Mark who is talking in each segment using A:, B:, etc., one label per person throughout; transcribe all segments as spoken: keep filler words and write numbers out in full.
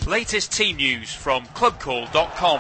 A: Latest team news from club call dot com.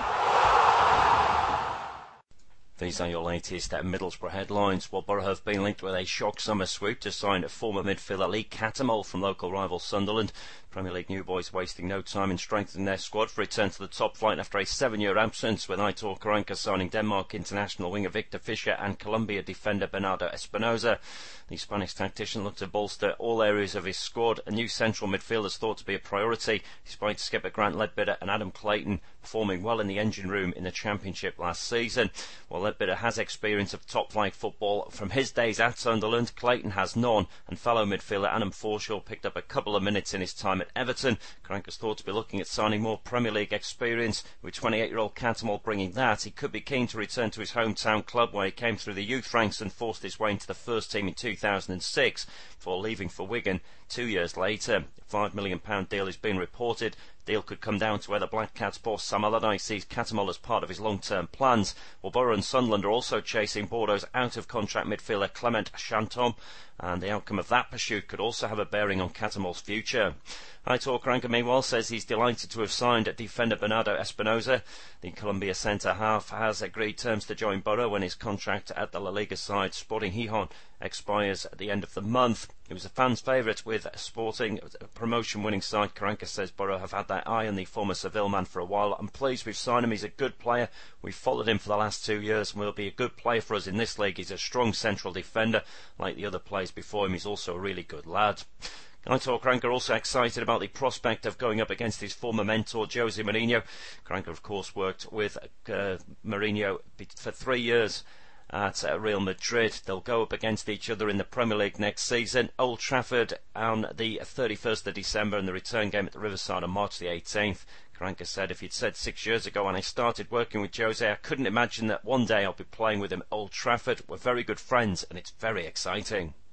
B: These are your latest at Middlesbrough headlines. Well, Borough have been linked with a shock summer swoop to sign former midfielder Lee Cattermole from local rival Sunderland. Premier League new boys wasting no time in strengthening their squad for return to the top flight after a seven-year absence, with Aitor Karanka signing Denmark international winger Victor Fischer and Colombia defender Bernardo Espinosa. The Spanish tactician looked to bolster all areas of his squad. A new central midfielder is thought to be a priority, despite skipper Grant Leadbitter and Adam Clayton performing well in the engine room in the Championship last season. While Leadbitter has experience of top-flight football from his days at Sunderland, Clayton has none, and fellow midfielder Adam Forshaw picked up a couple of minutes in his time at Everton. Karanka's thought to be looking at signing more Premier League experience. With twenty-eight-year-old Cattermole bringing that, he could be keen to return to his hometown club, where he came through the youth ranks and forced his way into the first team in two thousand six before leaving for Wigan two years later. A five million pounds deal is being reported. Deal could come down to whether Black Cats boss Sam Allardyce sees Cattermole as part of his long-term plans. Well, Borough and Sunderland are also chasing Bordeaux's out-of-contract midfielder Clement Chantom, and the outcome of that pursuit could also have a bearing on Cattermole's future. Aitor Karanka, meanwhile, says he's delighted to have signed defender Bernardo Espinosa. The Colombia centre-half has agreed terms to join Borough when his contract at the La Liga side Sporting Gijón expires at the end of the month. He was a fan's favourite with Sporting, a promotion-winning side. Karanka says Borough have had their eye on the former Seville man for a while. I'm pleased we've signed him. He's a good player. We've followed him for the last two years and will be a good player for us in this league. He's a strong central defender. Like the other players before him, he's also a really good lad. Aitor Karanka also excited about the prospect of going up against his former mentor Jose Mourinho. Karanka, of course, worked with uh, Mourinho for three years at uh, Real Madrid. They'll go up against each other in the Premier League next season. Old Trafford on the thirty-first of December, and the return game at the Riverside on March the eighteenth. Karanka said, if you'd said six years ago when I started working with Jose, I couldn't imagine that one day I'll be playing with him at Old Trafford. We're very good friends and it's very exciting.